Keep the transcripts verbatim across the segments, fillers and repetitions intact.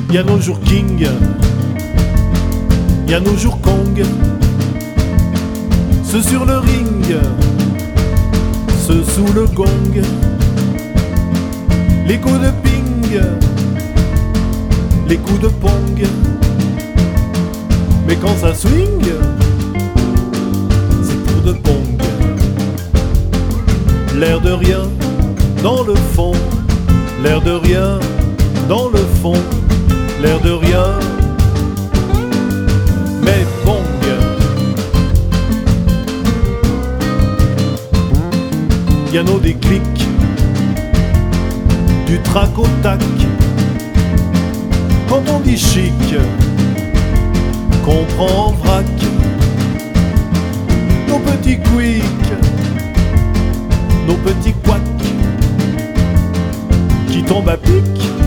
y a nos jours King, y a nos jours Kong. Ceux sur le ring, ceux sous le gong. Les coups de ping, les coups de pong. Mais quand ça swing, c'est pour de pong. L'air de rien dans le fond, l'air de rien dans le fond, l'air de rien, mais bong. Y a nos déclics, du trac au tac. Quand on dit chic, qu'on prend en vrac. Nos petits quicks, nos petits couacs qui tombent à pic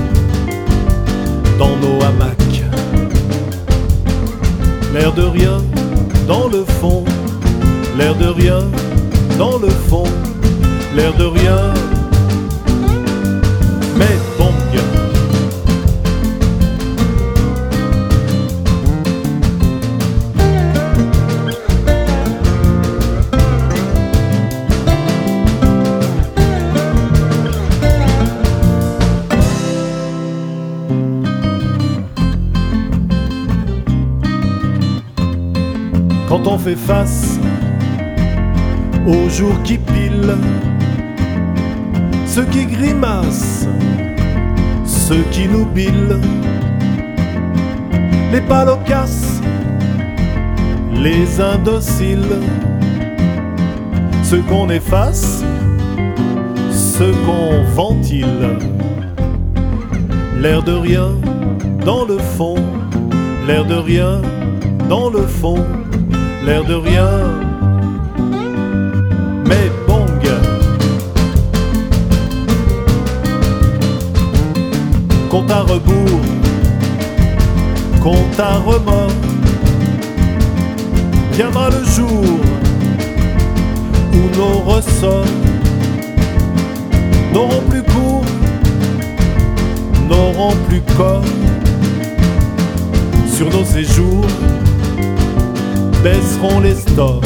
dans nos hamacs. L'air de rien dans le fond, l'air de rien dans le fond, l'air de rien, mais bong. Quand on fait face aux jours qui pilent, ceux qui grimacent, ceux qui nous billent, les palocasses, les indociles, ceux qu'on efface, ceux qu'on ventile. L'air de rien dans le fond, l'air de rien dans le fond, l'air de rien, mais bong. Compte à rebours, compte à remords, viendra le jour où nos ressorts n'auront plus cours, n'auront plus corps. Sur nos séjours baisseront les stores.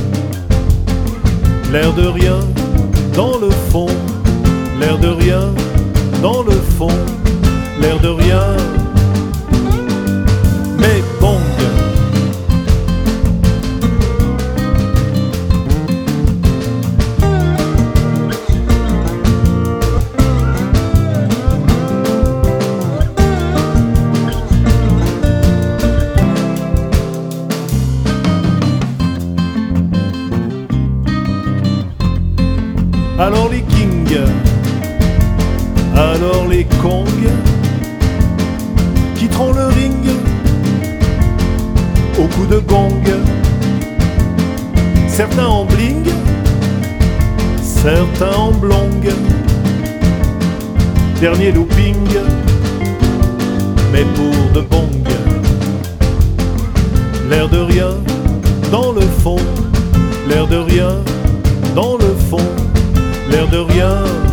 L'air de rien dans le fond, l'air de rien dans le fond, l'air de rien, mais bong. Alors les kings, alors les kongs quitteront le ring au coup de gong. Certains en bling, certains en blong. Dernier looping, mais pour de bong. L'air de rien dans le fond, l'air de rien dans le fond, l'air de rien.